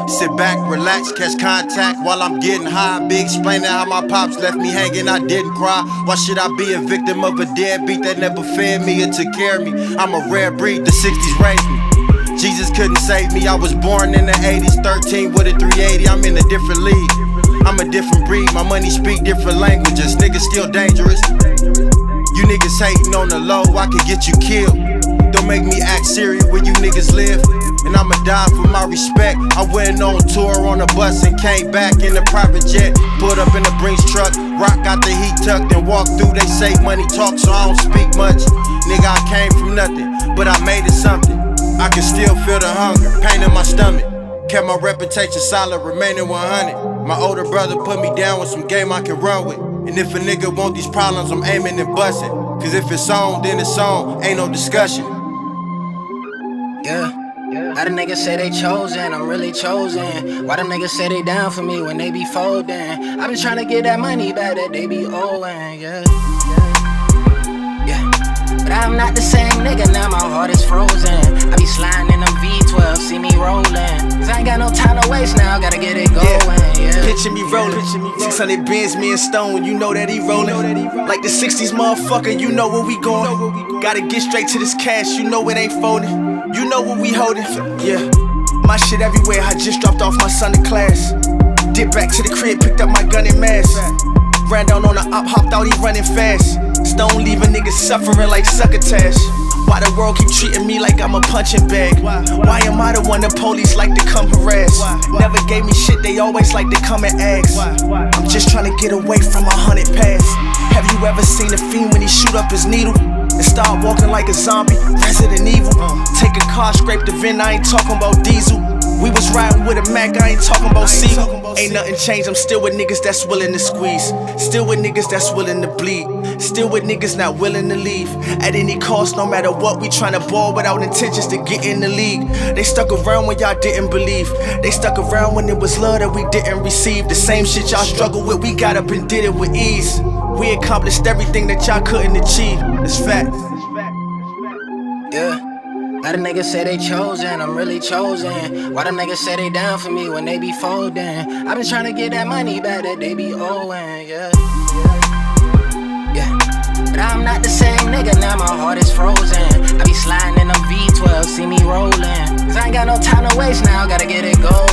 Sit back, relax, catch contact while I'm getting high. Be explaining how my pops left me hanging, I didn't cry. Why should I be a victim of a deadbeat that never fed me or took care of me? I'm a rare breed, the 60s raised me. Jesus couldn't save me, I was born in the 80s. 13 with a 380, I'm in a different league. I'm a different breed, my money speak different languages. Niggas still dangerous. You niggas hating on the low, I could get you killed. Don't make me act serious where you niggas live. And I'ma die for my respect. I went on tour on a bus and came back in a private jet. Put up in a Brinks truck, rock got the heat tucked and walk through. They say money talk, so I don't speak much. Nigga, I came from nothing, but I made it something. I can still feel the hunger, pain in my stomach. Kept my reputation solid, remaining 100. My older brother put me down with some game I can run with. And if a nigga want these problems, I'm aiming and busting. Cause if it's on, then it's on, ain't no discussion. Yeah. How the niggas say they chosen, I'm really chosen. Why them niggas say they down for me when they be folding? I been tryna get that money back that they be owing, yeah. But I'm not the same nigga, now my heart is frozen. I be sliding in them V12, see me rolling. Cause I ain't got no time to waste now, gotta get it going, yeah. Picture me rolling, 600 bins, me and Stone, you know that he rolling. Like the 60s motherfucker, you know where we going. Gotta get straight to this cash, you know it ain't folding. You know what we holding, yeah. My shit everywhere, I just dropped off my son to class. Dipped back to the crib, picked up my gun and mask. Ran down on the op, hopped out, he running fast. Stone leaving niggas suffering like succotash. Why the world keep treating me like I'm a punching bag? Why am I the one the police like to come harass? Never gave me shit, they always like to come and ask. I'm just trying to get away from 100 pass. Have you ever seen a fiend when he shoot up his needle? And start walking like a zombie, Resident Evil. Take a car, scrape the VIN, I ain't talking about diesel. We was riding with a Mac, I ain't talking about Seagull. Ain't nothing changed, I'm still with niggas that's willing to squeeze. Still with niggas that's willing to bleed. Still with niggas not willing to leave. At any cost, no matter what, we tryna ball without intentions to get in the league. They stuck around when y'all didn't believe. They stuck around when it was love that we didn't receive. The same shit y'all struggle with, we got up and did it with ease. We accomplished everything that y'all couldn't achieve. It's fact. Yeah. How the niggas say they chosen, I'm really chosen. Why them niggas say they down for me when they be folding? I been tryna get that money back that they be owing, yeah. But I'm not the same nigga, now my heart is frozen. I be sliding in them V12, see me rolling. Cause I ain't got no time to waste now, gotta get it going.